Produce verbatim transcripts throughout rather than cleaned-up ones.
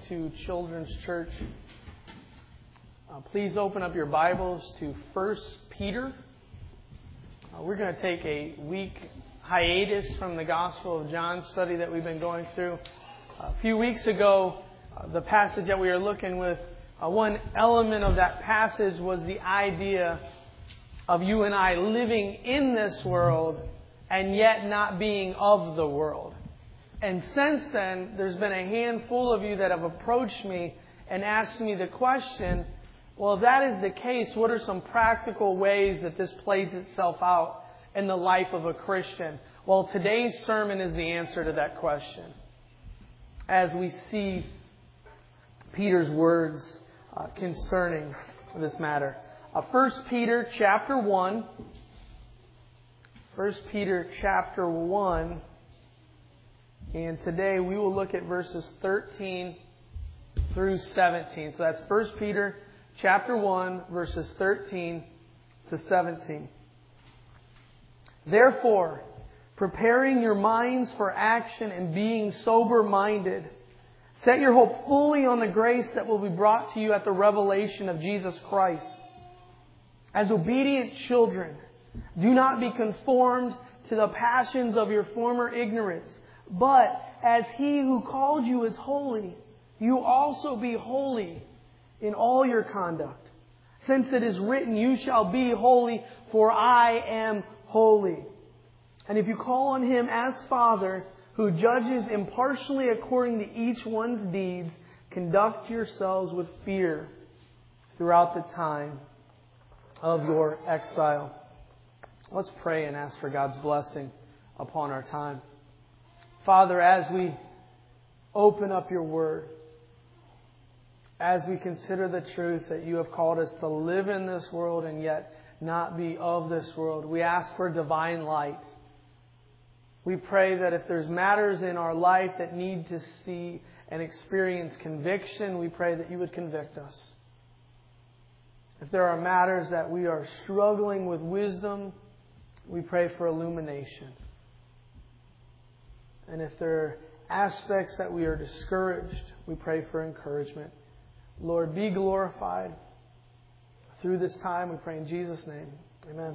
to Children's Church. Uh, please open up your Bibles to First Peter. Uh, we're going to take a week hiatus from the Gospel of John study that we've been going through. A few weeks ago, uh, the passage that we are looking with, uh, one element of that passage was the idea of you and I living in this world and yet not being of the world. And since then, there's been a handful of you that have approached me and asked me the question, well, if that is the case, what are some practical ways that this plays itself out in the life of a Christian? Well, today's sermon is the answer to that question. As we see Peter's words uh, concerning this matter. Uh, First Peter chapter one. First Peter chapter one. And today we will look at verses thirteen through seventeen. So that's First Peter chapter one, verses thirteen to seventeen. Therefore, preparing your minds for action and being sober-minded, set your hope fully on the grace that will be brought to you at the revelation of Jesus Christ. As obedient children, do not be conformed to the passions of your former ignorance, but as He who called you is holy, you also be holy in all your conduct. Since it is written, you shall be holy, for I am holy. And if you call on Him as Father, who judges impartially according to each one's deeds, conduct yourselves with fear throughout the time of your exile. Let's pray and ask for God's blessing upon our time. Father, as we open up your Word, as we consider the truth that you have called us to live in this world and yet not be of this world, we ask for divine light. We pray that if there's matters in our life that need to see and experience conviction, we pray that you would convict us. If there are matters that we are struggling with wisdom, we pray for illumination. And if there are aspects that we are discouraged, we pray for encouragement. Lord, be glorified through this time. We pray in Jesus' name. Amen.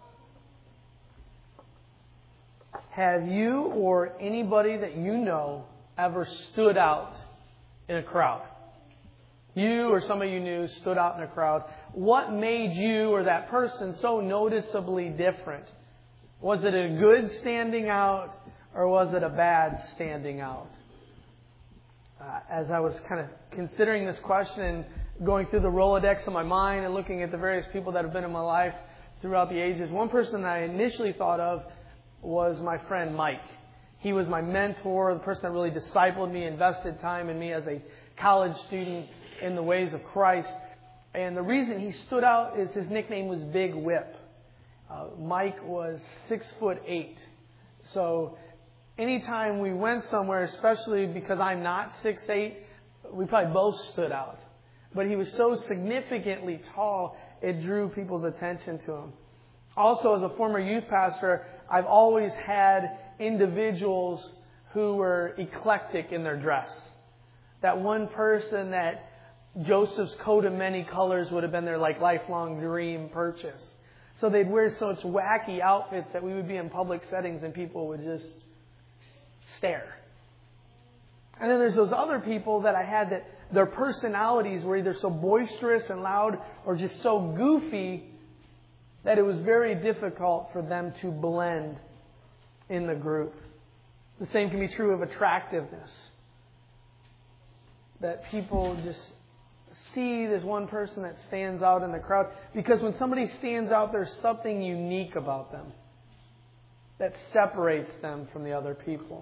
Have you or anybody that you know ever stood out in a crowd? You or somebody you knew stood out in a crowd. What made you or that person so noticeably different? Was it a good standing out? Or was it a bad standing out? Uh, as I was kind of considering this question and going through the Rolodex of my mind and looking at the various people that have been in my life throughout the ages, one person I initially thought of was my friend Mike. He was my mentor, the person that really discipled me, invested time in me as a college student in the ways of Christ. And the reason he stood out is his nickname was Big Whip. Uh, Mike was six foot eight. So anytime we went somewhere, especially because I'm not six foot eight, we probably both stood out. But he was so significantly tall, it drew people's attention to him. Also, as a former youth pastor, I've always had individuals who were eclectic in their dress. That one person that Joseph's coat of many colors would have been their like lifelong dream purchase. So they'd wear such wacky outfits that we would be in public settings and people would just stare. And then there's those other people that I had that their personalities were either so boisterous and loud or just so goofy that it was very difficult for them to blend in the group. The same can be true of attractiveness. That people just see this one person that stands out in the crowd. Because when somebody stands out, there's something unique about them that separates them from the other people.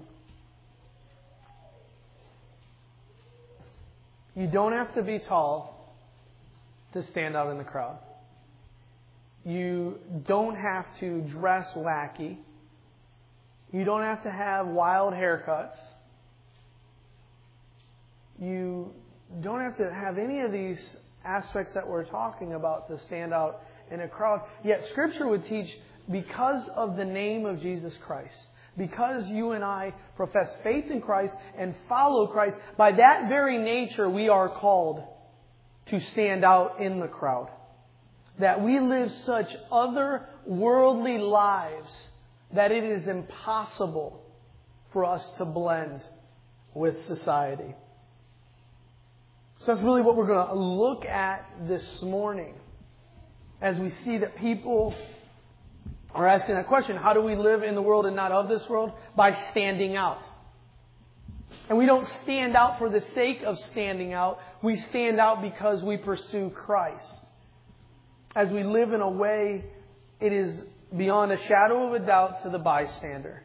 You don't have to be tall to stand out in the crowd. You don't have to dress wacky. You don't have to have wild haircuts. You don't have to have any of these aspects that we're talking about to stand out in a crowd. Yet Scripture would teach, because of the name of Jesus Christ, because you and I profess faith in Christ and follow Christ, by that very nature we are called to stand out in the crowd. That we live such otherworldly lives that it is impossible for us to blend with society. So that's really what we're going to look at this morning as we see that people are asking that question. How do we live in the world and not of this world? By standing out. And we don't stand out for the sake of standing out. We stand out because we pursue Christ. As we live in a way, it is beyond a shadow of a doubt to the bystander,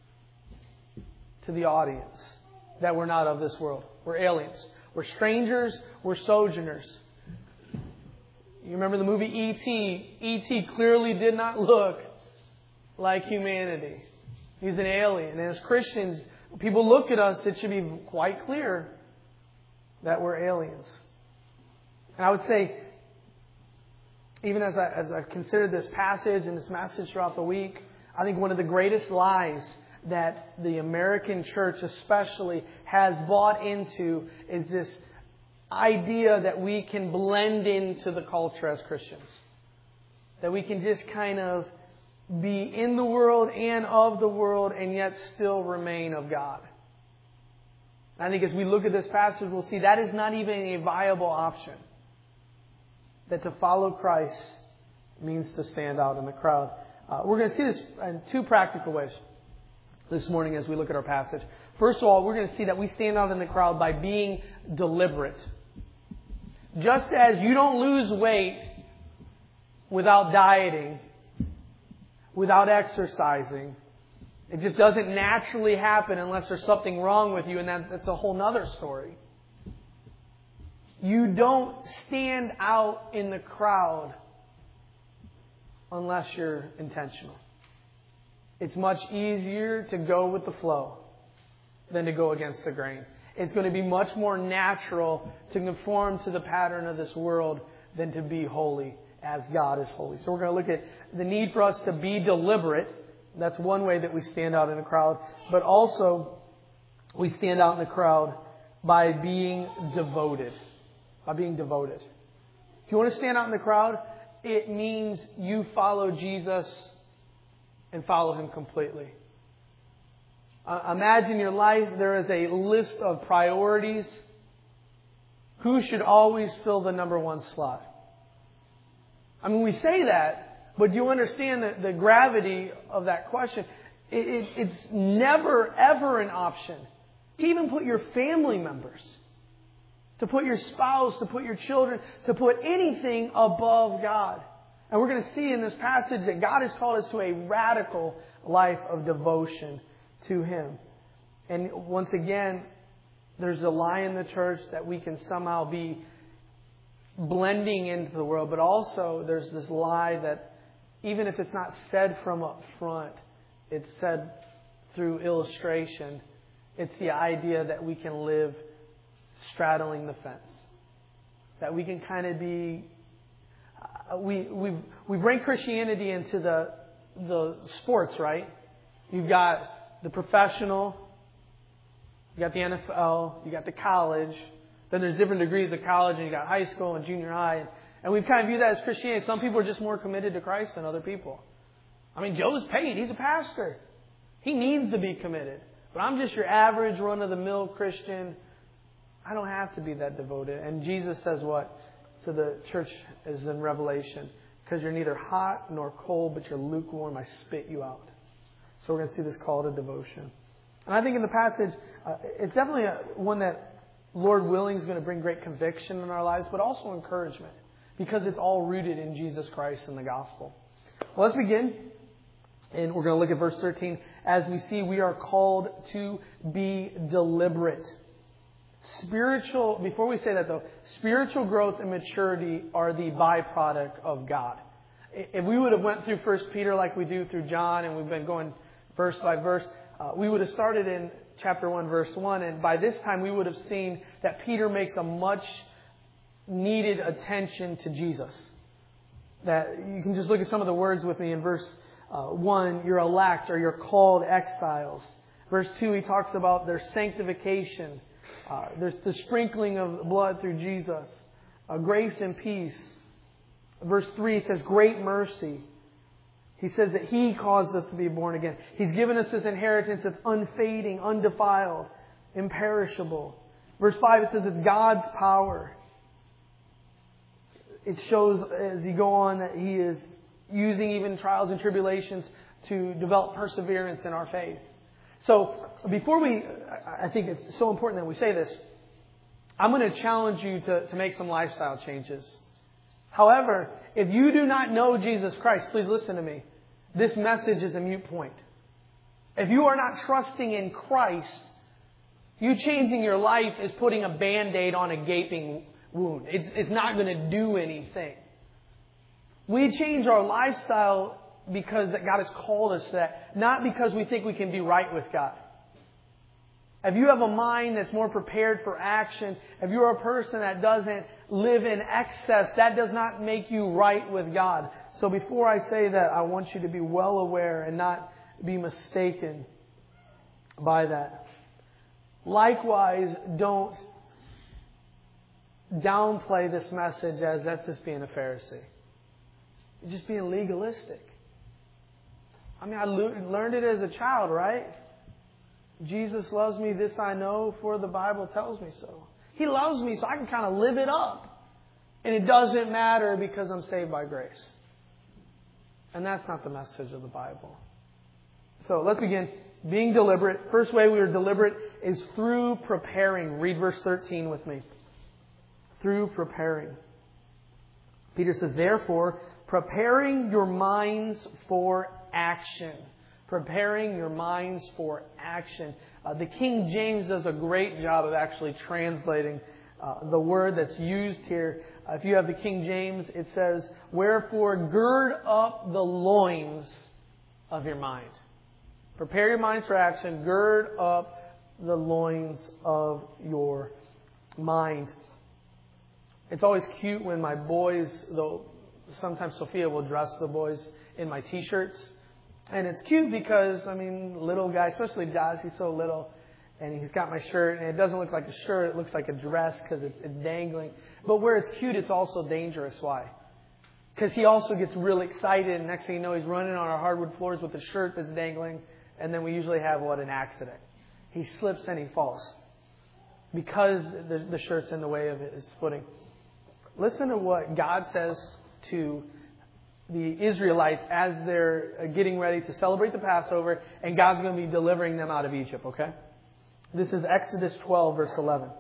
to the audience, that we're not of this world. We're aliens. We're strangers. We're sojourners. You remember the movie E T? E T clearly did not look like humanity. He's an alien. And as Christians, people look at us, it should be quite clear that we're aliens. And I would say, even as I, as I considered this passage and this message throughout the week, I think one of the greatest lies that the American church especially has bought into is this idea that we can blend into the culture as Christians. That we can just kind of be in the world and of the world and yet still remain of God. I think as we look at this passage, we'll see that is not even a viable option. That to follow Christ means to stand out in the crowd. Uh, we're going to see this in two practical ways this morning as we look at our passage. First of all, we're going to see that we stand out in the crowd by being deliberate. Just as you don't lose weight without dieting, without exercising, it just doesn't naturally happen unless there's something wrong with you, and that, that's a whole other story. You don't stand out in the crowd unless you're intentional. It's much easier to go with the flow than to go against the grain. It's going to be much more natural to conform to the pattern of this world than to be holy as God is holy. So we're going to look at the need for us to be deliberate. That's one way that we stand out in a crowd. But also, we stand out in the crowd by being devoted. By being devoted. If you want to stand out in the crowd, it means you follow Jesus and follow Him completely. Uh, imagine your life. There is a list of priorities. Who should always fill the number one slot? I mean, we say that, but do you understand the, the gravity of that question? It, it, it's never, ever an option to even put your family members, to put your spouse, to put your children, to put anything above God. And we're going to see in this passage that God has called us to a radical life of devotion to Him. And once again, there's a lie in the church that we can somehow be blending into the world. But also there's this lie that even if it's not said from up front, it's said through illustration. It's the idea that we can live straddling the fence. That we can kind of be... Uh, we we we bring Christianity into the the sports, right? You've got the professional, you got the N F L, you got the college. Then there's different degrees of college, and you got high school and junior high. And, and we kind of view that as Christianity. Some people are just more committed to Christ than other people. I mean, Joe's paid. He's a pastor. He needs to be committed. But I'm just your average run-of-the-mill Christian. I don't have to be that devoted. And Jesus says what? To the church is in Revelation. Because you're neither hot nor cold, but you're lukewarm. I spit you out. So we're going to see this call to devotion. And I think in the passage, uh, it's definitely a, one that, Lord willing, is going to bring great conviction in our lives, but also encouragement. Because it's all rooted in Jesus Christ and the gospel. Well, let's begin. And we're going to look at verse thirteen. As we see, we are called to be deliberate. Spiritual, before we say that though, spiritual growth and maturity are the byproduct of God. If we would have went through First Peter like we do through John, and we've been going verse by verse, uh, we would have started in chapter one, verse one, and by this time we would have seen that Peter makes a much needed attention to Jesus. That you can just look at some of the words with me in verse uh, one, you're elect or you're called exiles. Verse two, he talks about their sanctification. Uh, there's the sprinkling of blood through Jesus. Uh, grace and peace. Verse three, it says great mercy. He says that He caused us to be born again. He's given us this inheritance that's unfading, undefiled, imperishable. Verse five, it says it's God's power. It shows as you go on that He is using even trials and tribulations to develop perseverance in our faith. So before we, I think it's so important that we say this, I'm going to challenge you to, to make some lifestyle changes. However, if you do not know Jesus Christ, please listen to me. This message is a moot point. If you are not trusting in Christ, you changing your life is putting a Band-Aid on a gaping wound. It's, it's not going to do anything. We change our lifestyle because that God has called us to that, not because we think we can be right with God. If you have a mind that's more prepared for action, if you're a person that doesn't live in excess, that does not make you right with God. So before I say that, I want you to be well aware and not be mistaken by that. Likewise, don't downplay this message as that's just being a Pharisee. You're just being legalistic. I mean, I learned it as a child, right? Jesus loves me, this I know, for the Bible tells me so. He loves me, so I can kind of live it up. And it doesn't matter because I'm saved by grace. And that's not the message of the Bible. So let's begin. Being deliberate. First way we are deliberate is through preparing. Read verse thirteen with me. Through preparing. Peter says, therefore, preparing your minds for action. Preparing your minds for action. Uh, the King James does a great job of actually translating uh, the word that's used here. Uh, if you have the King James, it says, wherefore gird up the loins of your mind. Prepare your minds for action. Gird up the loins of your mind. It's always cute when my boys, though sometimes Sophia will dress the boys in my t-shirts. And it's cute because, I mean, little guy, especially Josh, he's so little. And he's got my shirt, and it doesn't look like a shirt. It looks like a dress because it's, it's dangling. But where it's cute, it's also dangerous. Why? Because he also gets really excited, and next thing you know, he's running on our hardwood floors with a shirt that's dangling. And then we usually have, what, an accident. He slips and he falls because the, the shirt's in the way of his footing. Listen to what God says to the Israelites as they're getting ready to celebrate the Passover, and God's going to be delivering them out of Egypt, okay? This is Exodus twelve, verse eleven.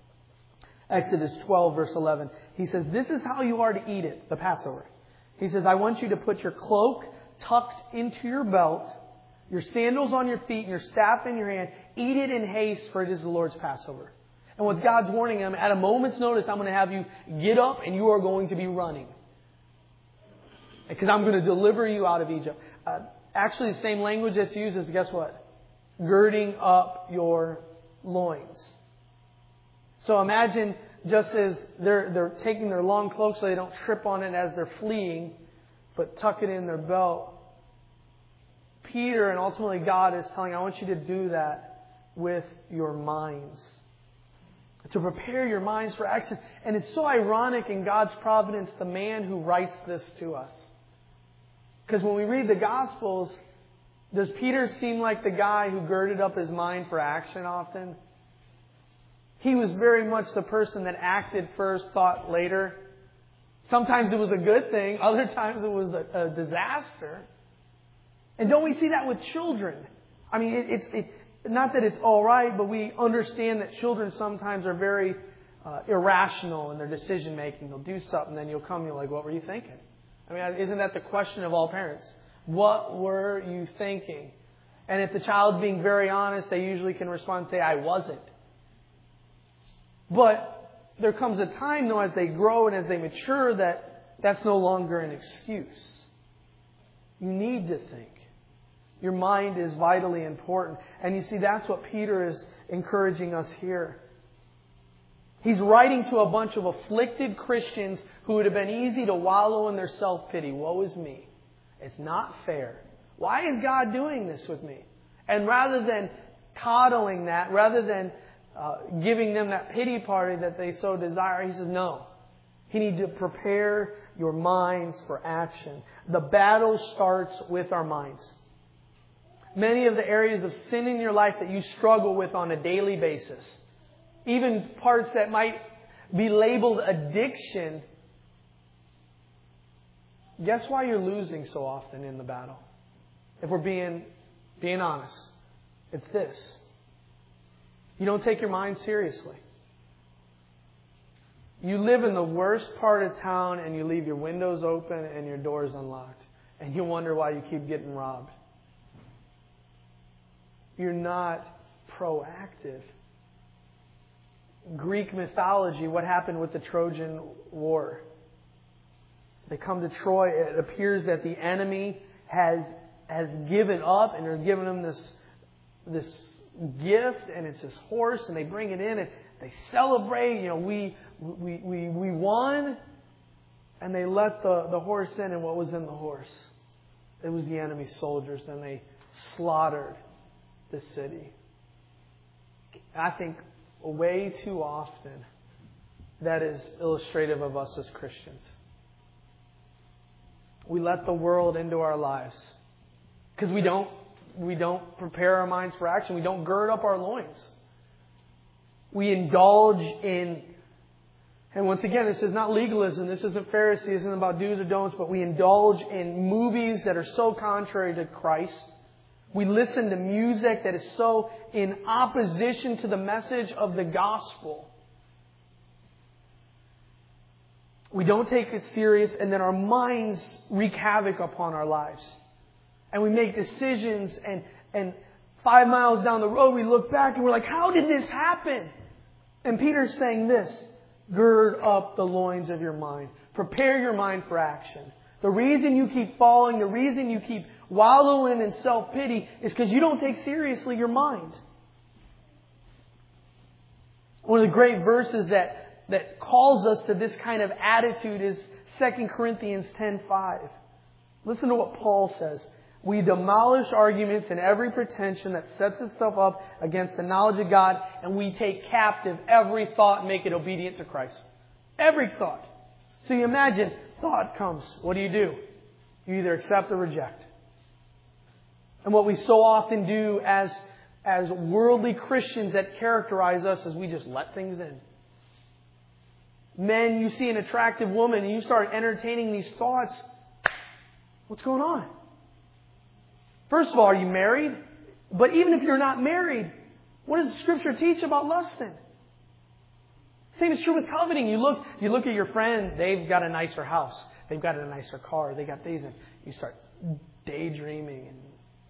Exodus twelve, verse eleven. He says, this is how you are to eat it, the Passover. He says, I want you to put your cloak tucked into your belt, your sandals on your feet, and your staff in your hand. Eat it in haste, for it is the Lord's Passover. And what God's warning them, at a moment's notice, I'm going to have you get up and you are going to be running. Because I'm going to deliver you out of Egypt. Uh, actually, the same language that's used is, guess what? Girding up your loins. So imagine just as they're, they're taking their long cloak so they don't trip on it as they're fleeing, but tuck it in their belt. Peter and ultimately God is telling, I want you to do that with your minds. To prepare your minds for action. And it's so ironic in God's providence, the man who writes this to us. Because when we read the Gospels, does Peter seem like the guy who girded up his mind for action often? He was very much the person that acted first, thought later. Sometimes it was a good thing. Other times it was a, a disaster. And don't we see that with children? I mean, it, it's it, not that it's all right, but we understand that children sometimes are very uh, irrational in their decision making. They'll do something, then you'll come, you're like, what were you thinking? I mean, isn't that the question of all parents? What were you thinking? And if the child's being very honest, they usually can respond and say, I wasn't. But there comes a time, though, as they grow and as they mature, that that's no longer an excuse. You need to think. Your mind is vitally important. And you see, that's what Peter is encouraging us here. He's writing to a bunch of afflicted Christians who would have been easy to wallow in their self-pity. Woe is me. It's not fair. Why is God doing this with me? And rather than coddling that, rather than uh, giving them that pity party that they so desire, He says, no. You need to prepare your minds for action. The battle starts with our minds. Many of the areas of sin in your life that you struggle with on a daily basis, even parts that might be labeled addiction, guess why you're losing so often in the battle? If we're being, being honest, it's this. You don't take your mind seriously. You live in the worst part of town and you leave your windows open and your doors unlocked. And you wonder why you keep getting robbed. You're not proactive. Greek mythology, what happened with the Trojan War? They come to Troy. It appears that the enemy has has given up, and they're giving them this this gift, and it's this horse, and they bring it in, and they celebrate. You know, we we we we won, and they let the the horse in, and what was in the horse? It was the enemy soldiers, and they slaughtered the city. I think way too often that is illustrative of us as Christians. We let the world into our lives because we don't we don't prepare our minds for action. We don't gird up our loins. We indulge in, and once again, this is not legalism. This isn't Pharisee. This isn't about do's or don'ts. But we indulge in movies that are so contrary to Christ. We listen to music that is so in opposition to the message of the gospel. We don't take it serious, and then our minds wreak havoc upon our lives. And we make decisions, and, and five miles down the road, we look back and we're like, how did this happen? And Peter's saying this: gird up the loins of your mind. Prepare your mind for action. The reason you keep falling, the reason you keep wallowing in self-pity is because you don't take seriously your mind. One of the great verses that, that calls us to this kind of attitude is Second Corinthians ten five. Listen to what Paul says. We demolish arguments and every pretension that sets itself up against the knowledge of God, and we take captive every thought and make it obedient to Christ. Every thought. So you imagine, thought comes. What do you do? You either accept or reject. And what we so often do as, as worldly Christians that characterize us is we just let things in. Men, you see an attractive woman and you start entertaining these thoughts. What's going on? First of all, are you married? But even if you're not married, what does the Scripture teach about lusting? Same is true with coveting. You look, you look at your friend, they've got a nicer house. They've got a nicer car. They got these, and you start daydreaming. And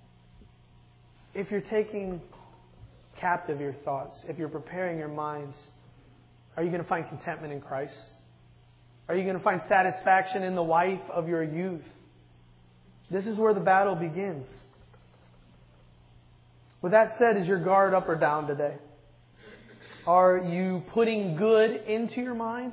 if you're taking captive your thoughts, if you're preparing your minds, are you going to find contentment in Christ? Are you going to find satisfaction in the wife of your youth? This is where the battle begins. With that said, is your guard up or down today? Are you putting good into your mind?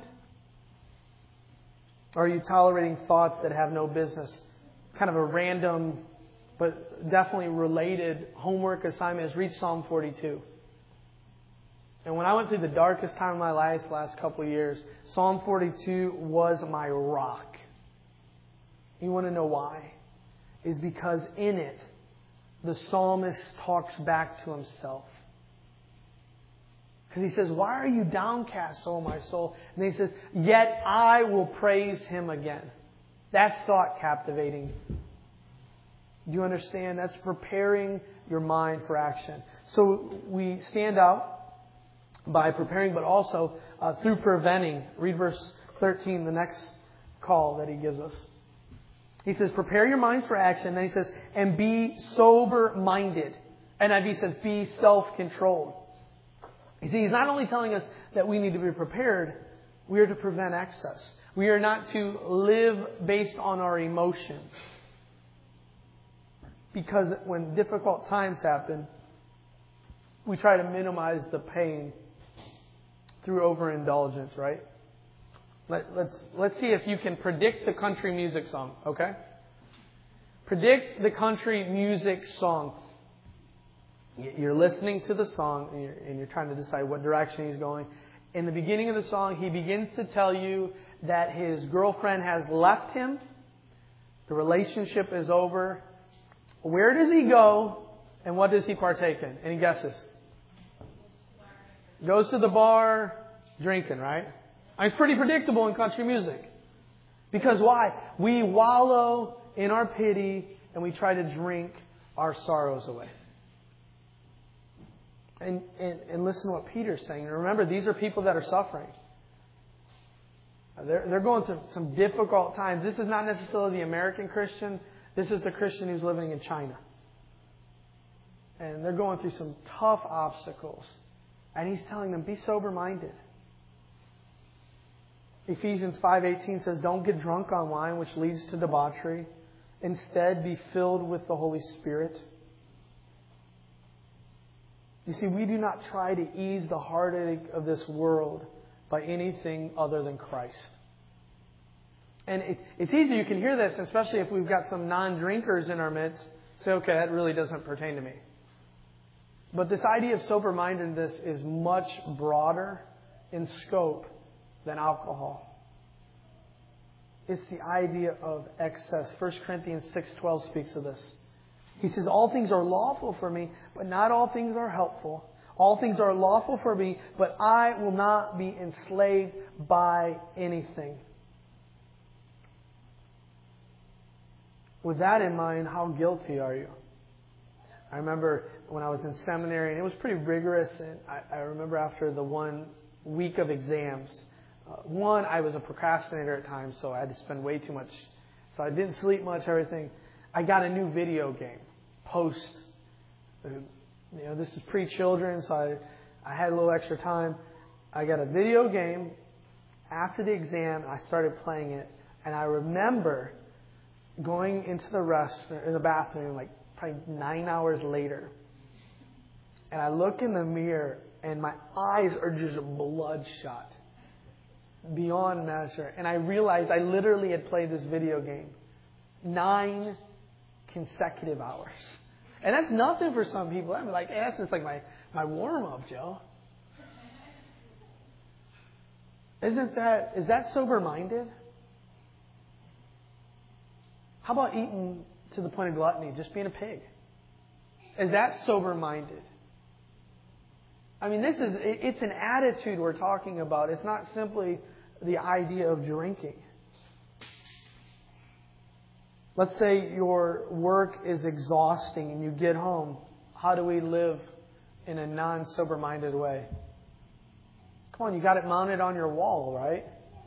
Or are you tolerating thoughts that have no business? Kind of a random, but definitely related homework assignment is read Psalm forty-two. And when I went through the darkest time of my life the last couple of years, Psalm forty-two was my rock. You want to know why? Is because in it, the psalmist talks back to himself. Because he says, why are you downcast, O my soul? And he says, yet I will praise Him again. That's thought captivating. Do you understand? That's preparing your mind for action. So we stand out by preparing, but also uh, through preventing. Read verse thirteen, the next call that he gives us. He says, prepare your minds for action. And he says, and be sober-minded. N I V says, be self-controlled. You see, he's not only telling us that we need to be prepared, we are to prevent excess. We are not to live based on our emotions. Because when difficult times happen, we try to minimize the pain through overindulgence, right? Let, let's, let's see if you can predict the country music song, okay? Predict the country music song. You're listening to the song and you're, and you're trying to decide what direction he's going. In the beginning of the song, he begins to tell you that his girlfriend has left him. The relationship is over. Where does he go and what does he partake in? Any guesses? Goes to the bar, drinking, right? I mean, it's pretty predictable in country music. Because why? We wallow in our pity and we try to drink our sorrows away. And, and, and listen to what Peter's saying. And remember, these are people that are suffering. They're, they're going through some difficult times. This is not necessarily the American Christian. This is the Christian who's living in China. And they're going through some tough obstacles. And he's telling them, be sober-minded. Ephesians five eighteen says, don't get drunk on wine, which leads to debauchery. Instead, be filled with the Holy Spirit. You see, we do not try to ease the heartache of this world by anything other than Christ. And it, it's easy, you can hear this, especially if we've got some non-drinkers in our midst. Say, okay, that really doesn't pertain to me. But this idea of sober-mindedness is much broader in scope than alcohol. It's the idea of excess. First Corinthians six twelve speaks of this. He says, all things are lawful for me, but not all things are helpful. All things are lawful for me, but I will not be enslaved by anything. With that in mind, how guilty are you? I remember when I was in seminary, and it was pretty rigorous, and I, I remember after the one week of exams, uh, one, I was a procrastinator at times, so I had to spend way too much. So I didn't sleep much, everything. I got a new video game, post. You know, this is pre-children, so I, I had a little extra time. I got a video game. After the exam, I started playing it, and I remember going into the rest in the bathroom like probably nine hours later, and I look in the mirror, and my eyes are just bloodshot beyond measure, and I realized I literally had played this video game nine consecutive hours. And that's nothing for some people. I'm like, hey, that's just like my, my warm-up, Joe. Isn't that, is that sober-minded? How about eating to the point of gluttony, just being a pig? Is that sober-minded? I mean, this is, it's an attitude we're talking about. It's not simply the idea of drinking. Let's say your work is exhausting and you get home. How do we live in a non-sober-minded way? Come on, you got it mounted on your wall, right?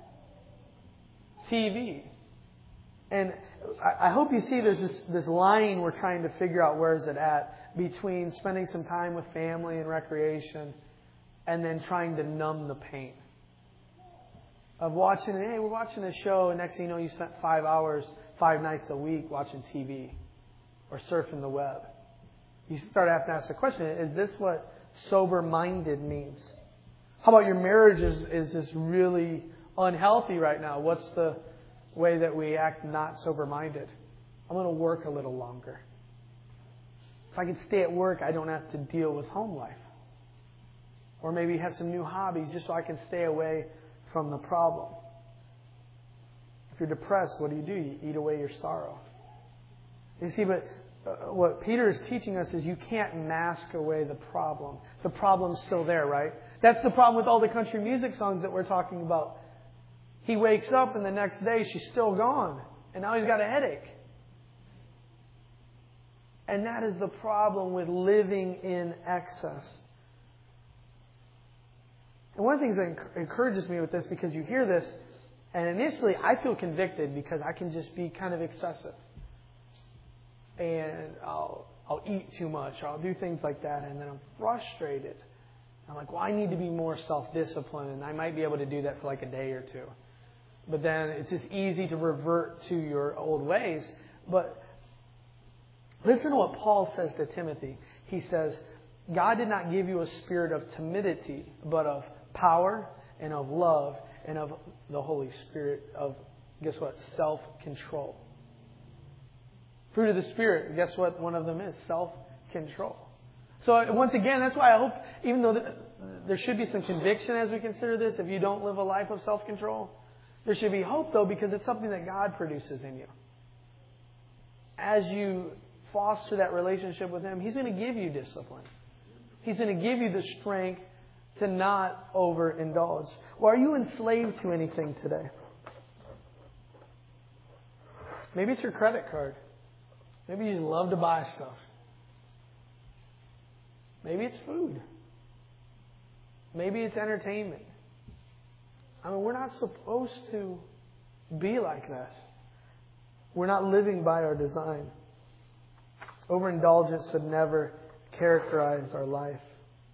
T V. And I hope you see there's this, this line we're trying to figure out where is it at between spending some time with family and recreation and then trying to numb the pain. Of watching, hey, we're watching a show, and next thing you know, you spent five hours, five nights a week watching T V or surfing the web. You start having to ask the question, is this what sober-minded means? How about your marriage is, is just really unhealthy right now? What's the way that we act not sober-minded? I'm going to work a little longer. If I can stay at work, I don't have to deal with home life. Or maybe have some new hobbies just so I can stay away from the problem. If you're depressed, what do you do? You eat away your sorrow. You see, but uh, what Peter is teaching us is you can't mask away the problem. The problem's still there, right? That's the problem with all the country music songs that we're talking about. He wakes up and the next day she's still gone. And now he's got a headache. And that is the problem with living in excess. And one of the things that encourages me with this, because you hear this, and initially I feel convicted because I can just be kind of excessive. And I'll, I'll eat too much, or I'll do things like that, and then I'm frustrated. I'm like, well, I need to be more self-disciplined, and I might be able to do that for like a day or two. But then it's just easy to revert to your old ways. But listen to what Paul says to Timothy. He says, God did not give you a spirit of timidity, but of power and of love and of the Holy Spirit of, guess what, self-control. Fruit of the Spirit, guess what one of them is? Self-control. So once again, that's why I hope, even though there should be some conviction as we consider this, if you don't live a life of self-control, there should be hope, though, because it's something that God produces in you. As you foster that relationship with Him, He's going to give you discipline. He's going to give you the strength to not overindulge. Or are you enslaved to anything today? Maybe it's your credit card. Maybe you just love to buy stuff. Maybe it's food. Maybe it's entertainment. I mean, we're not supposed to be like that. We're not living by our design. Overindulgence should never characterize our life.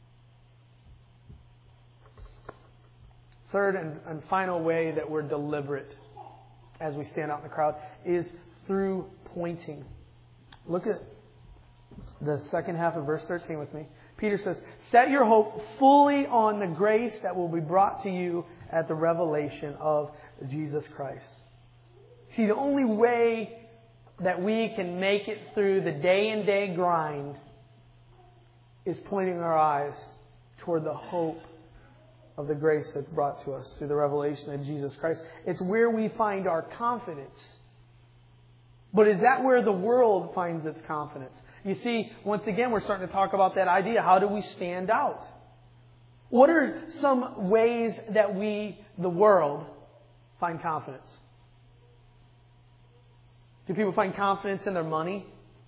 Third and, and final way that we're deliberate as we stand out in the crowd is through pointing. Look at the second half of verse thirteen with me. Peter says, set your hope fully on the grace that will be brought to you at the revelation of Jesus Christ. See, the only way that we can make it through the day and day grind is pointing our eyes toward the hope of the grace that's brought to us through the revelation of Jesus Christ. It's where we find our confidence. But is that where the world finds its confidence? You see, once again, we're starting to talk about that idea. How do we stand out? What are some ways that we, the world, find confidence? Do people find confidence in their money?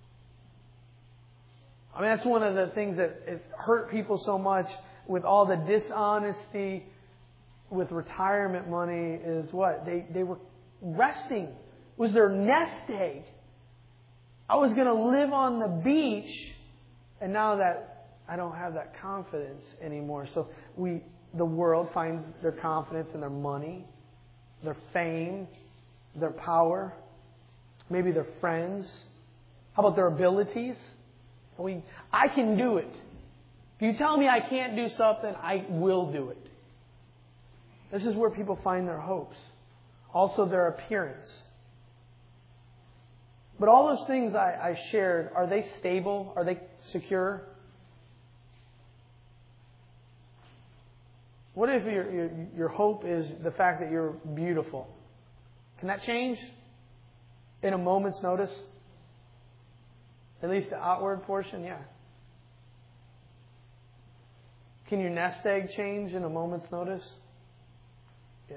I mean, that's one of the things that has hurt people so much with all the dishonesty with retirement money is what? They, they were resting. It was their nest egg. I was going to live on the beach, and now that I don't have that confidence anymore. So we, the world finds their confidence in their money, their fame, their power, maybe their friends. How about their abilities? We, I can do it. If you tell me I can't do something, I will do it. This is where people find their hopes. Also their appearance. But all those things I, I shared, are they stable? Are they secure? What if your, your, your hope is the fact that you're beautiful? Can that change in a moment's notice? At least the outward portion, yeah. Can your nest egg change in a moment's notice? Yeah.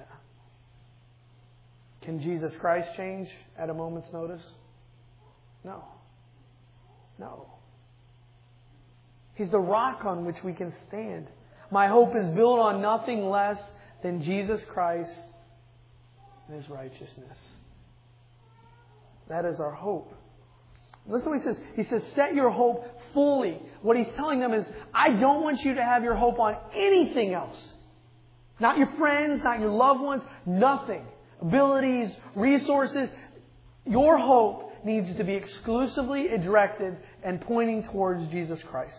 Can Jesus Christ change at a moment's notice? No. No. He's the rock on which we can stand. My hope is built on nothing less than Jesus Christ and His righteousness. That is our hope. Listen to what he says. He says, set your hope fully. What he's telling them is, I don't want you to have your hope on anything else. Not your friends, not your loved ones, nothing. Abilities, resources. Your hope needs to be exclusively directed and pointing towards Jesus Christ.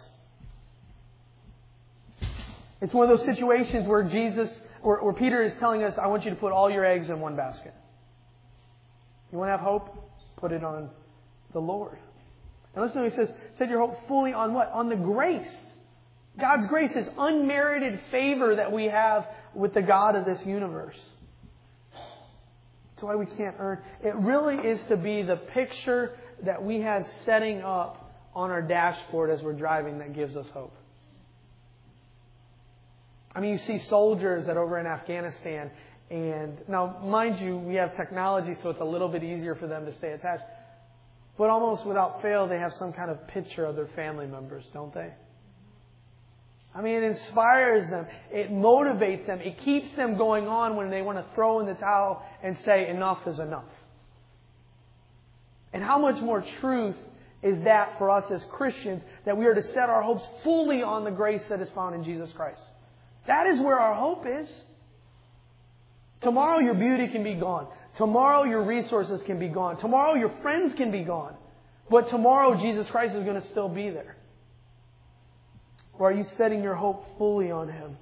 It's one of those situations where Jesus, or where Peter is telling us, I want you to put all your eggs in one basket. You want to have hope? Put it on the Lord. And listen to what he says. Set your hope fully on what? On the grace. God's grace is unmerited favor that we have with the God of this universe. That's why we can't earn. It really is to be the picture that we have setting up on our dashboard as we're driving that gives us hope. I mean, you see soldiers that are over in Afghanistan, and now, mind you, we have technology, so it's a little bit easier for them to stay attached. But almost without fail, they have some kind of picture of their family members, don't they? I mean, it inspires them. It motivates them. It keeps them going on when they want to throw in the towel and say, enough is enough. And how much more truth is that for us as Christians, that we are to set our hopes fully on the grace that is found in Jesus Christ. That is where our hope is. Tomorrow your beauty can be gone. Tomorrow your resources can be gone. Tomorrow your friends can be gone. But tomorrow Jesus Christ is going to still be there. Or are you setting your hope fully on Him?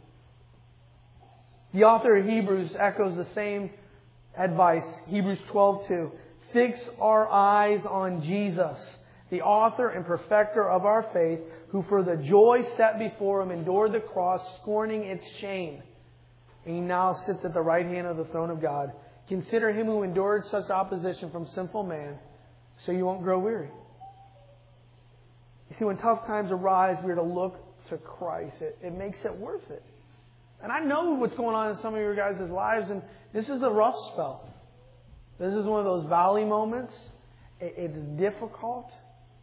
The author of Hebrews echoes the same advice. Hebrews twelve two. fix our eyes on Jesus, the author and perfecter of our faith, who for the joy set before Him endured the cross, scorning its shame. And He now sits at the right hand of the throne of God. Consider Him who endured such opposition from sinful man, so you won't grow weary. You see, when tough times arise, we are to look to Christ. It, it makes it worth it. And I know what's going on in some of your guys' lives, and this is a rough spell. This is one of those valley moments. It, it's difficult.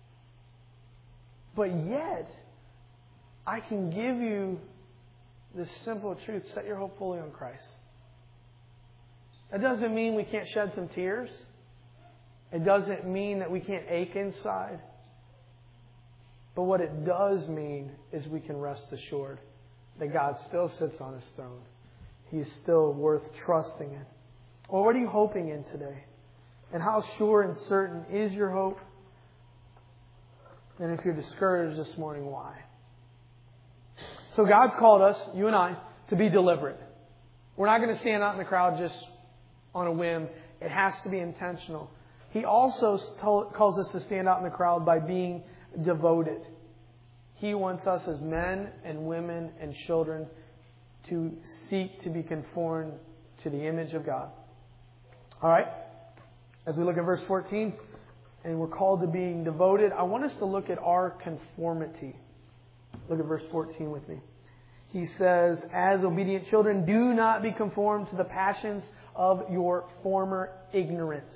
But yet, I can give you this simple truth. Set your hope fully on Christ. That doesn't mean we can't shed some tears. It doesn't mean that we can't ache inside. But what it does mean is we can rest assured that God still sits on His throne. He's still worth trusting in. Well, what are you hoping in today? And how sure and certain is your hope? And if you're discouraged this morning, why? So God's called us, you and I, to be deliberate. We're not going to stand out in the crowd just on a whim. It has to be intentional. He also calls us to stand out in the crowd by being devoted. He wants us as men and women and children to seek to be conformed to the image of God. All right? As we look at verse fourteen, and we're called to being devoted, I want us to look at our conformity. Look at verse fourteen with me. He says, as obedient children, do not be conformed to the passions of your former ignorance.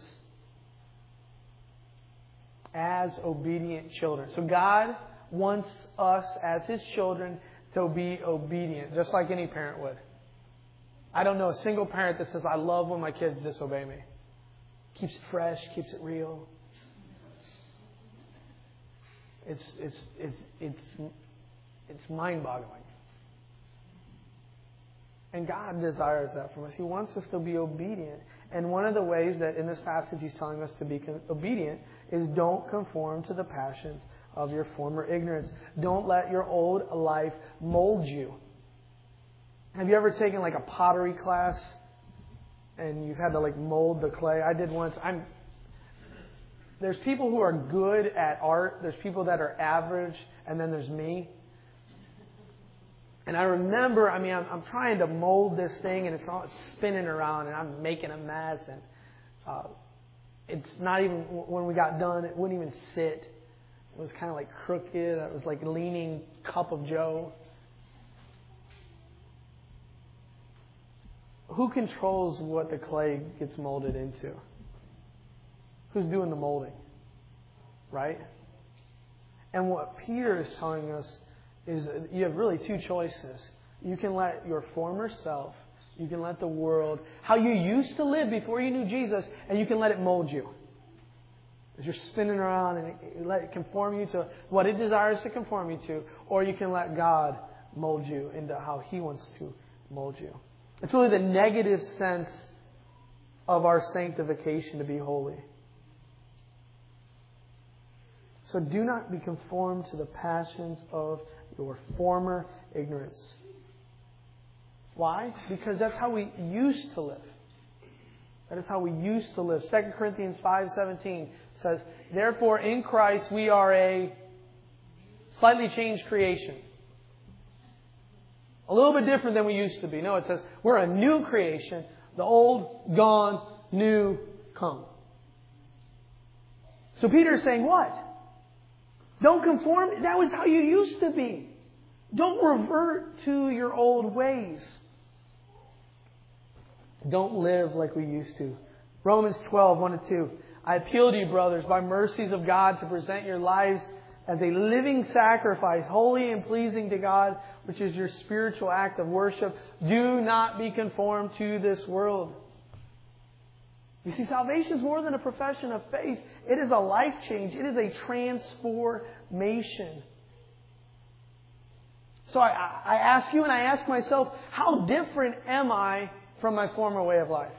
As obedient children. So God wants us as His children to be obedient, just like any parent would. I don't know a single parent that says, I love when my kids disobey me. Keeps it fresh, keeps it real. It's it's it's it's it's mind-boggling. And God desires that from us. He wants us to be obedient. And one of the ways that in this passage He's telling us to be obedient is don't conform to the passions of your former ignorance. Don't let your old life mold you. Have you ever taken like a pottery class and you've had to like mold the clay? I did once. I'm There's people who are good at art. There's people that are average. And then there's me. And I remember, I mean, I'm, I'm trying to mold this thing and it's all spinning around and I'm making a mess. And uh, it's not even, when we got done, it wouldn't even sit. It was kind of like crooked. It was like leaning cup of Joe. Who controls what the clay gets molded into? Who's doing the molding? Right? And what Peter is telling us is you have really two choices. You can let your former self, you can let the world, how you used to live before you knew Jesus, and you can let it mold you. As you're spinning around and it, let it conform you to what it desires to conform you to, or you can let God mold you into how He wants to mold you. It's really the negative sense of our sanctification to be holy. So do not be conformed to the passions of your former ignorance. Why? Because that's how we used to live. That is how we used to live. Second Corinthians five seventeen says, therefore in Christ we are a slightly changed creation. A little bit different than we used to be. No, it says we're a new creation. The old, gone, new, come. So Peter is saying what? Don't conform. That was how you used to be. Don't revert to your old ways. Don't live like we used to. Romans twelve, one and two. I appeal to you, brothers, by mercies of God, to present your lives as a living sacrifice, holy and pleasing to God, which is your spiritual act of worship. Do not be conformed to this world. You see, salvation is more than a profession of faith. It is a life change. It is a transformation. So I, I ask you and I ask myself, how different am I from my former way of life?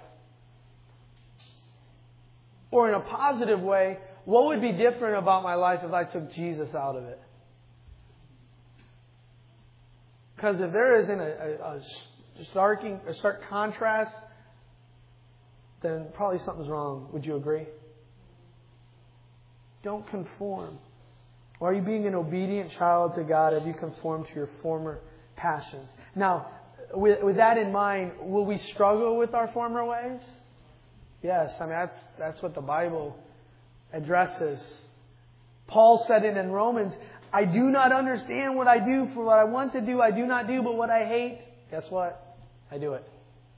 Or in a positive way, what would be different about my life if I took Jesus out of it? Because if there isn't a, a, a, starking, a stark contrast, then probably something's wrong. Would you agree? Don't conform. Or are you being an obedient child to God? Have you conformed to your former passions? Now, with, with that in mind, will we struggle with our former ways? Yes, I mean, that's, that's what the Bible addresses. Paul said it in Romans, I do not understand what I do, for what I want to do, I do not do, but what I hate, guess what? I do it.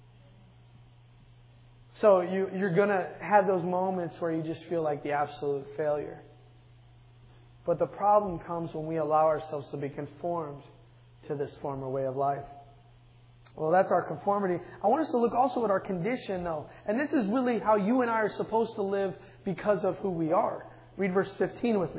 So you, you're going to have those moments where you just feel like the absolute failure. But the problem comes when we allow ourselves to be conformed to this former way of life. Well, that's our conformity. I want us to look also at our condition, though. And this is really how you and I are supposed to live because of who we are. Read verse fifteen with me.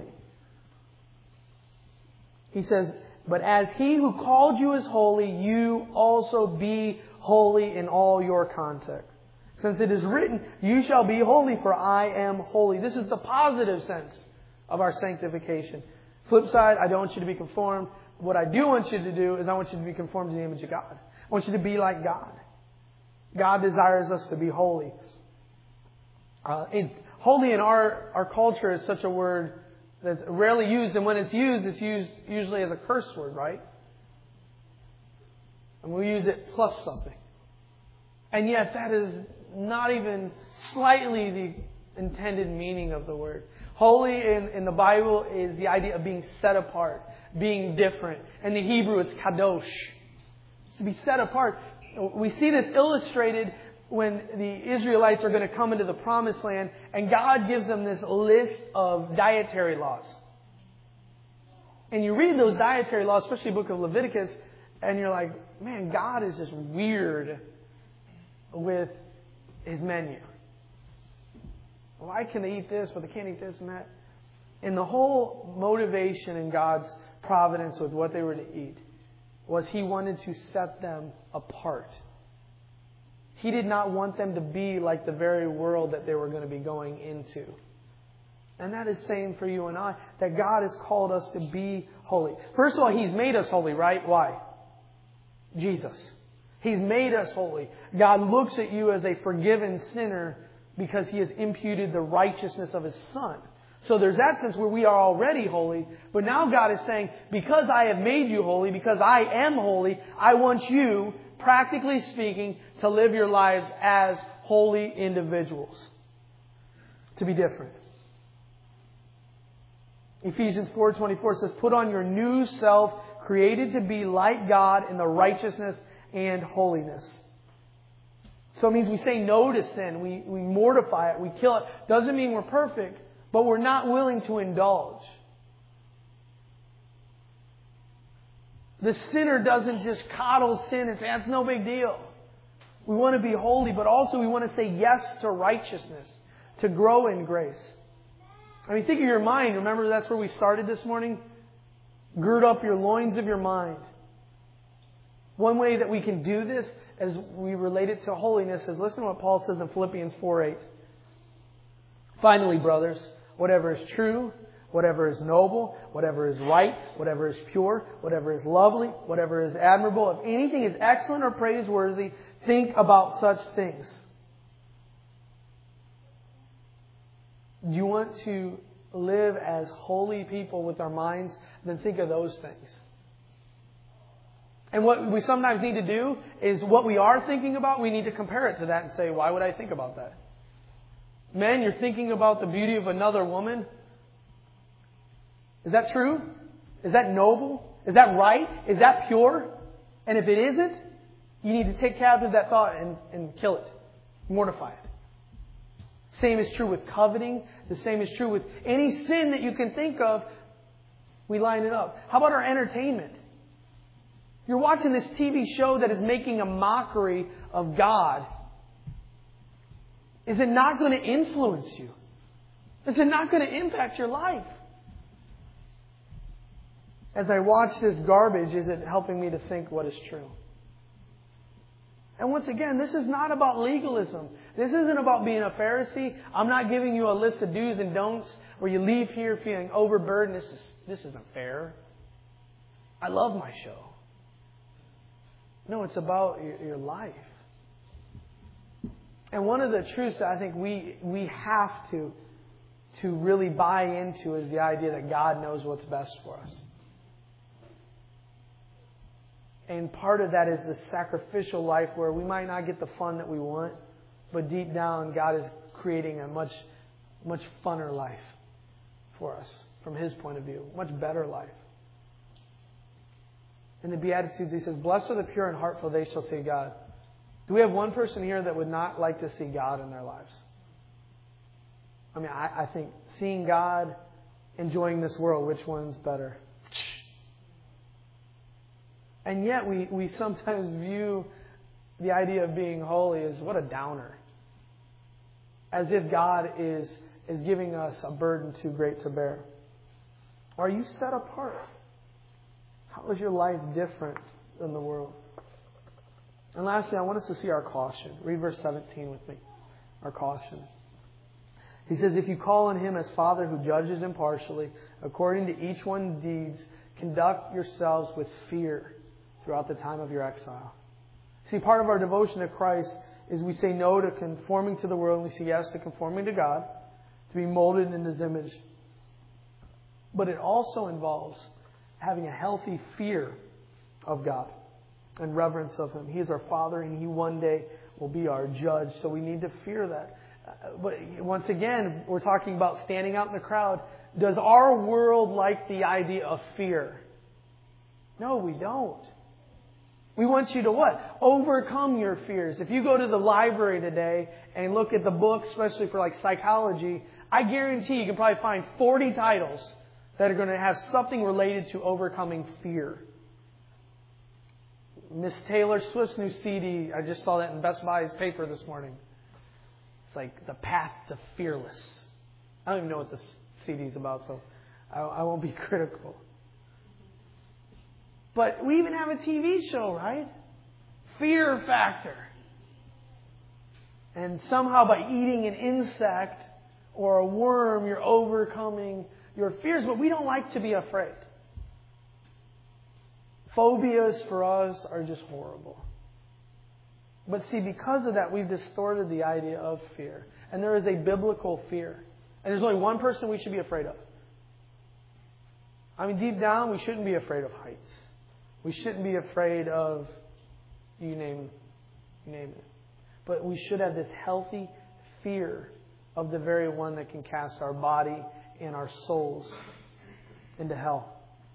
He says, but as He who called you is holy, you also be holy in all your conduct. Since it is written, you shall be holy, for I am holy. This is the positive sense of our sanctification. Flip side, I don't want you to be conformed. What I do want you to do is I want you to be conformed to the image of God. I want you to be like God. God desires us to be holy. Uh, it, holy in our, our culture is such a word that's rarely used, and when it's used, it's used usually as a curse word, right? And we use it plus something. And yet that is not even slightly the intended meaning of the word. Holy in, in the Bible is the idea of being set apart, being different. In the Hebrew, it's kadosh. It's to be set apart. We see this illustrated when the Israelites are going to come into the Promised Land, and God gives them this list of dietary laws. And you read those dietary laws, especially the book of Leviticus, and you're like, man, God is just weird with His menu. Why can they eat this, but they can't eat this and that? And the whole motivation in God's providence with what they were to eat was He wanted to set them apart. He did not want them to be like the very world that they were going to be going into. And that is same for you and I, that God has called us to be holy. First of all, He's made us holy, right? Why? Jesus. He's made us holy. God looks at you as a forgiven sinner because He has imputed the righteousness of His Son. So there's that sense where we are already holy. But now God is saying, because I have made you holy, because I am holy, I want you, practically speaking, to live your lives as holy individuals. To be different. Ephesians four twenty-four says, put on your new self, created to be like God in the righteousness and holiness. So it means we say no to sin. We, we mortify it. We kill it. Doesn't mean we're perfect, but we're not willing to indulge. The sinner doesn't just coddle sin and say, that's no big deal. We want to be holy, but also we want to say yes to righteousness, to grow in grace. I mean, think of your mind. Remember, that's where we started this morning? Gird up your loins of your mind. One way that we can do this as we relate it to holiness is, listen to what Paul says in Philippians four eight. Finally, brothers, whatever is true, whatever is noble, whatever is right, whatever is pure, whatever is lovely, whatever is admirable, if anything is excellent or praiseworthy, think about such things. Do you want to live as holy people with our minds? Then think of those things. And what we sometimes need to do is what we are thinking about, we need to compare it to that and say, why would I think about that? Men, you're thinking about the beauty of another woman. Is that true? Is that noble? Is that right? Is that pure? And if it isn't, you need to take captive that thought and, and kill it. Mortify it. Same is true with coveting. The same is true with any sin that you can think of. We line it up. How about our entertainment? You're watching this T V show that is making a mockery of God. Is it not going to influence you? Is it not going to impact your life? As I watch this garbage, is it helping me to think what is true? And once again, this is not about legalism. This isn't about being a Pharisee. I'm not giving you a list of do's and don'ts where you leave here feeling overburdened. This is, this isn't fair. I love my show. No, it's about your, your life. And one of the truths that I think we we have to to really buy into is the idea that God knows what's best for us. And part of that is the sacrificial life where we might not get the fun that we want, but deep down God is creating a much, much funner life for us from His point of view. Much better life. In the Beatitudes He says, "Blessed are the pure in heart, for they shall see God." Do we have one person here that would not like to see God in their lives? I mean, I, I think seeing God, enjoying this world, which one's better? And yet we, we sometimes view the idea of being holy as what a downer. As if God is, is giving us a burden too great to bear. Are you set apart? How is your life different than the world? And lastly, I want us to see our caution. Read verse seventeen with me. Our caution. He says, "If you call on Him as Father who judges impartially, according to each one's deeds, conduct yourselves with fear throughout the time of your exile." See, part of our devotion to Christ is we say no to conforming to the world and we say yes to conforming to God, to be molded in His image. But it also involves having a healthy fear of God and reverence of Him. He is our Father and He one day will be our judge. So we need to fear that. But once again, we're talking about standing out in the crowd. Does our world like the idea of fear? No, we don't. We want you to what? Overcome your fears. If you go to the library today and look at the books, especially for like psychology, I guarantee you can probably find forty titles that are going to have something related to overcoming fear. Miss Taylor Swift's new C D, I just saw that in Best Buy's paper this morning. It's like The Path to Fearless. I don't even know what this C D is about, so I, I won't be critical. But we even have a T V show, right? Fear Factor. And somehow by eating an insect or a worm, you're overcoming your fears. But we don't like to be afraid. Phobias for us are just horrible. But see, because of that, we've distorted the idea of fear. And there is a biblical fear. And there's only one person we should be afraid of. I mean, deep down, we shouldn't be afraid of heights. We shouldn't be afraid of, you name, you name it. But we should have this healthy fear of the very one that can cast our body and our souls into hell.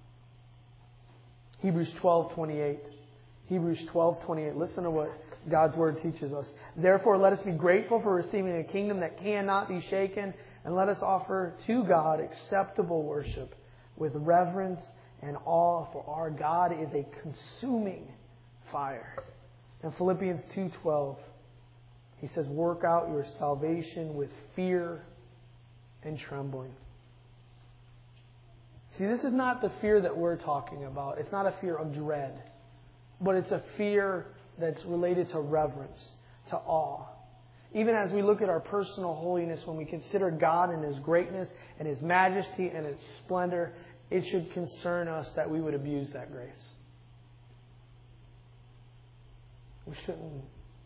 Hebrews twelve twenty-eight. Hebrews twelve twenty-eight. Listen to what God's Word teaches us. "Therefore, let us be grateful for receiving a kingdom that cannot be shaken, and let us offer to God acceptable worship with reverence and awe, for our God is a consuming fire." In Philippians two twelve, he says, "Work out your salvation with fear and trembling." See, this is not the fear that we're talking about. It's not a fear of dread. But it's a fear that's related to reverence, to awe. Even as we look at our personal holiness, when we consider God and His greatness and His majesty and His splendor, it should concern us that we would abuse that grace. We shouldn't.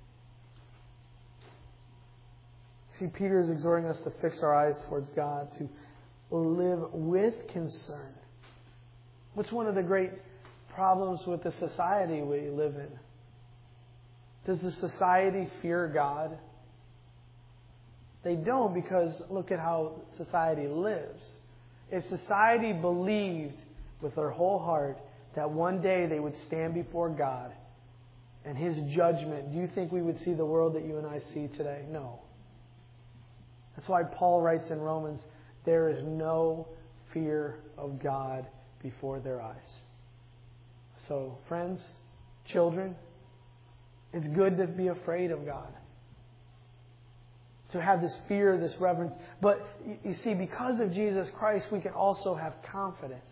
See, Peter is exhorting us to fix our eyes towards God, to live with concern. What's one of the great problems with the society we live in? Does the society fear God? They don't, because look at how society lives. If society believed with their whole heart that one day they would stand before God and His judgment, do you think we would see the world that you and I see today? No. That's why Paul writes in Romans, there is no fear of God before their eyes. So, friends, children, it's good to be afraid of God. To have this fear, this reverence. But you see, because of Jesus Christ, we can also have confidence.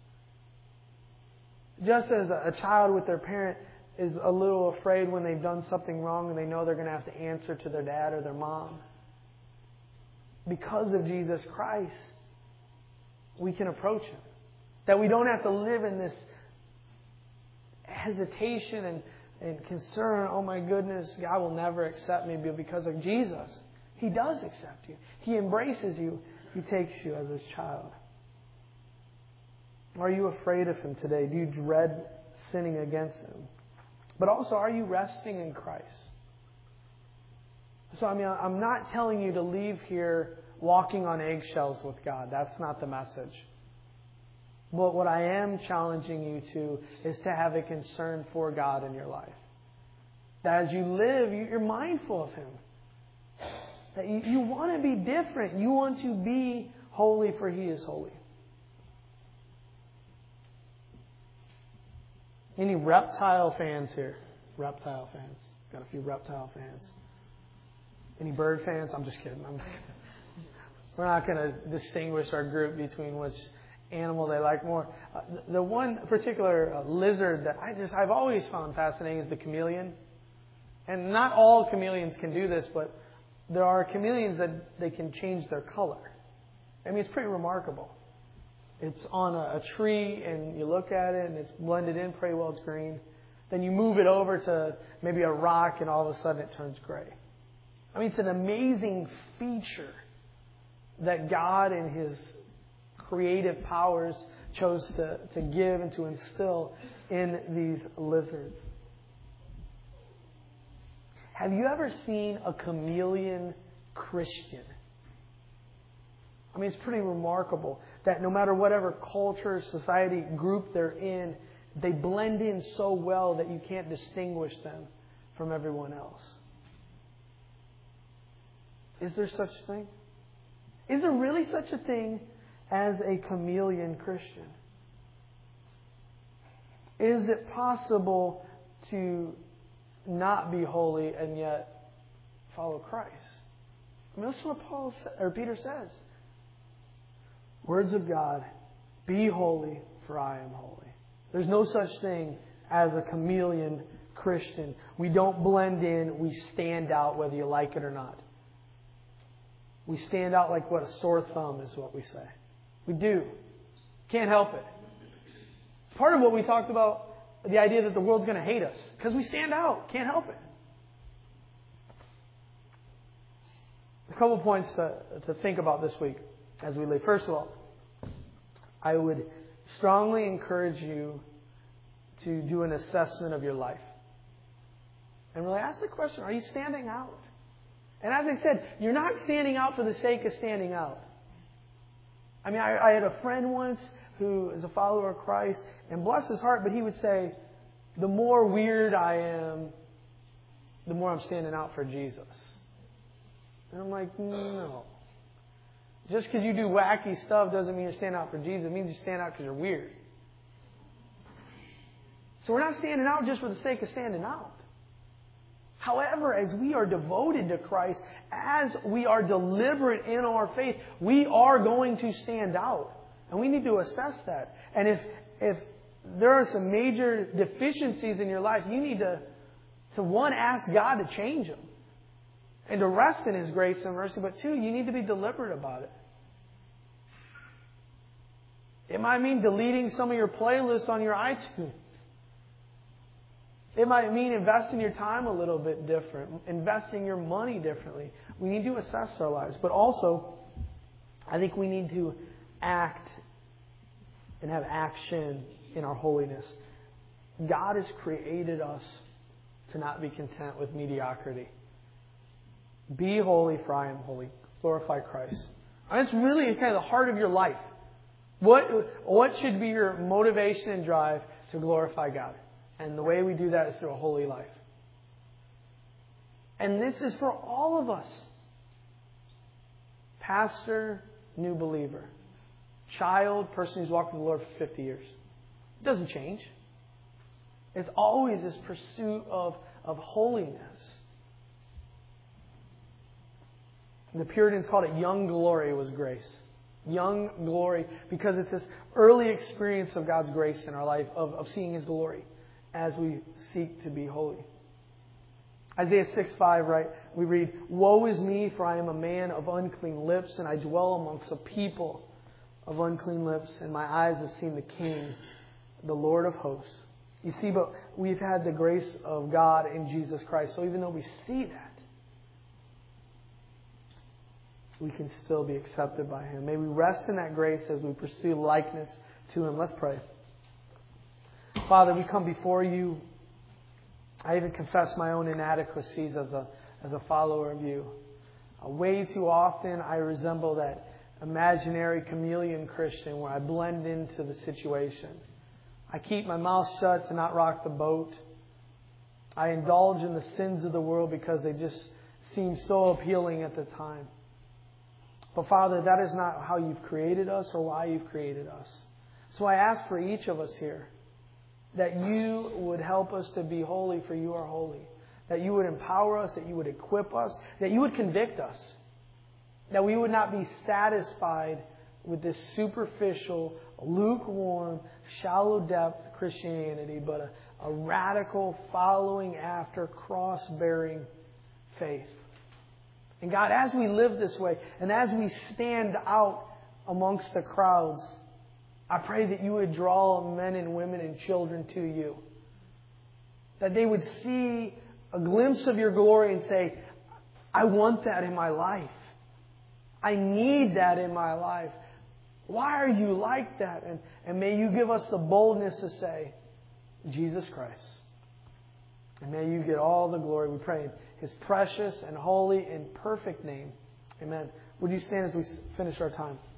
Just as a child with their parent is a little afraid when they've done something wrong and they know they're going to have to answer to their dad or their mom. Because of Jesus Christ, we can approach Him. That we don't have to live in this hesitation and, and concern. Oh my goodness, God will never accept me. But because of Jesus, He does accept you. He embraces you. He takes you as His child. Are you afraid of Him today? Do you dread sinning against Him? But also, are you resting in Christ? So, I mean, I'm not telling you to leave here walking on eggshells with God. That's not the message. But what I am challenging you to is to have a concern for God in your life. That as you live, you're mindful of Him. That you, you want to be different. You want to be holy, for He is holy. Any reptile fans here? Reptile fans. Got a few reptile fans. Any bird fans? I'm just kidding. I'm, we're not going to distinguish our group between which animal they like more. Uh, the one particular uh, lizard that I just I've always found fascinating is the chameleon. And not all chameleons can do this, but there are chameleons that they can change their color. I mean, it's pretty remarkable. It's on a, a tree, and you look at it, and it's blended in pretty well. It's green. Then you move it over to maybe a rock, and all of a sudden it turns gray. I mean, it's an amazing feature that God in His creative powers chose to, to give and to instill in these lizards. Have you ever seen a chameleon Christian? I mean, it's pretty remarkable that no matter whatever culture, society, group they're in, they blend in so well that you can't distinguish them from everyone else. Is there such a thing? Is there really such a thing as a chameleon Christian? Is it possible to not be holy and yet follow Christ? I mean, that's what Paul or Peter says. Words of God, be holy, for I am holy. There's no such thing as a chameleon Christian. We don't blend in, we stand out whether you like it or not. We stand out like what a sore thumb is what we say. We do. Can't help it. It's part of what we talked about, the idea that the world's going to hate us. Because we stand out. Can't help it. A couple points to, to think about this week as we leave. First of all, I would strongly encourage you to do an assessment of your life. And really ask the question, are you standing out? And as I said, you're not standing out for the sake of standing out. I mean, I, I had a friend once who is a follower of Christ, and bless his heart, but he would say, the more weird I am, the more I'm standing out for Jesus. And I'm like, no. Just because you do wacky stuff doesn't mean you stand out for Jesus. It means you stand out because you're weird. So we're not standing out just for the sake of standing out. However, as we are devoted to Christ, as we are deliberate in our faith, we are going to stand out. And we need to assess that. And if if there are some major deficiencies in your life, you need to, to one, ask God to change them. And to rest in His grace and mercy. But two, you need to be deliberate about it. It might mean deleting some of your playlists on your iTunes. It might mean investing your time a little bit different. Investing your money differently. We need to assess our lives. But also, I think we need to act and have action in our holiness. God has created us to not be content with mediocrity. Be holy, for I am holy. Glorify Christ. And it's really kind of the heart of your life. What, what should be your motivation and drive to glorify God? And the way we do that is through a holy life. And this is for all of us. Pastor, new believer. Child, person who's walked with the Lord for fifty years. It doesn't change. It's always this pursuit of, of holiness. The Puritans called it young glory was grace. Young glory, because it's this early experience of God's grace in our life, of, of seeing His glory as we seek to be holy. Isaiah six five, right? We read, woe is me, for I am a man of unclean lips, and I dwell amongst a people of unclean lips, and my eyes have seen the King, the Lord of hosts. You see, but we've had the grace of God in Jesus Christ. So even though we see that, we can still be accepted by Him. May we rest in that grace as we pursue likeness to Him. Let's pray. Father, we come before You. I even confess my own inadequacies as a, as a follower of You. Uh, way too often I resemble that imaginary chameleon Christian where I blend into the situation. I keep my mouth shut to not rock the boat. I indulge in the sins of the world because they just seem so appealing at the time. But Father, that is not how You've created us or why You've created us. So I ask for each of us here that You would help us to be holy, for You are holy. That You would empower us, that You would equip us, that You would convict us. That we would not be satisfied with this superficial, lukewarm, shallow depth Christianity, but a, a radical following after, cross-bearing faith. And God, as we live this way, and as we stand out amongst the crowds, I pray that You would draw men and women and children to You. That they would see a glimpse of Your glory and say, I want that in my life. I need that in my life. Why are You like that? And, and may You give us the boldness to say, Jesus Christ. And may You get all the glory, we pray in His precious and holy and perfect name. Amen. Would you stand as we finish our time?